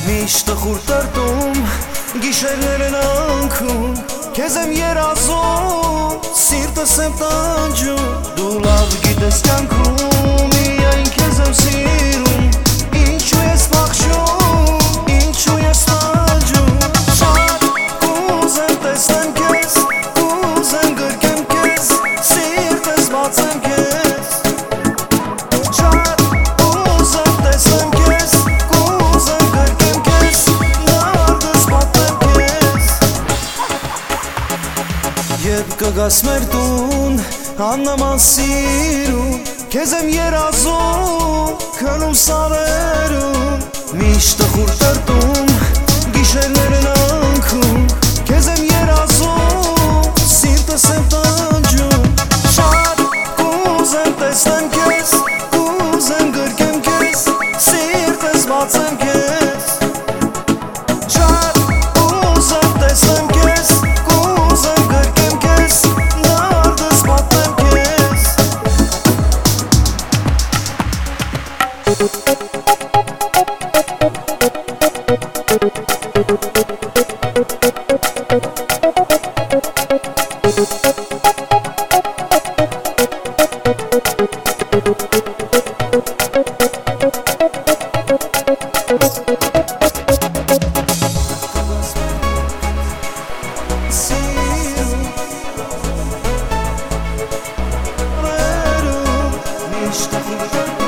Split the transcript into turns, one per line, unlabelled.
Միշտ խուրտարտում գիշերներն անքում Քեզ եմ երազում, սիրտս եմ տանջում Դու լավ գիտես կյանքում, միայն քեզ եմ սիրում Ինչու ես փախչում, ինչու ես տանջում Շատ կուզեմ տեսնեմ քեզ, կուզեմ գրկեմ քեզ Սիրտս բացեմ քեզ Շատ կուզեմ տեսնեմ քեզ, կուզեմ գրկեմ քեզ Նարդս պատեմ քեզ Երբ կգաս մեր տուն, աննման սիրում Քեզ եմ երազում, քնում սարերում Միշտ խուրտարտում, գիշերներն անքում Քեզ եմ երազում, սիրտս եմ տանջում Շատ կուզեմ տեսնեմ քեզ, կուզեմ գրկեմ քեզ Սիրտս բացեմ քեզ Շատ կուզեմ տեսնեմ քեզ, կուզեմ գրկեմ քեզ Նարդս պատեմ քեզ Միշտ խուրտարտում